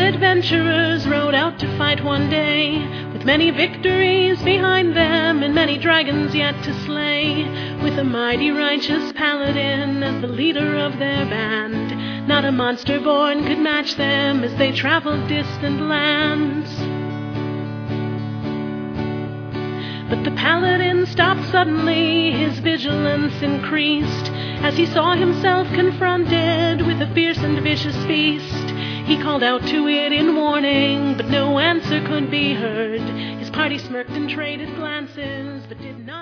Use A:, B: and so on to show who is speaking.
A: adventurers rode out to fight one day, with many victories behind them and many dragons yet to slay, with a mighty righteous paladin as the leader of their band. Not a monster born could match them as they traveled distant lands. But the paladin stopped suddenly, his vigilance increased, as he saw himself confronted with a fierce and vicious beast. He called out to it in warning, but no answer could be heard. His party smirked and traded glances, but did not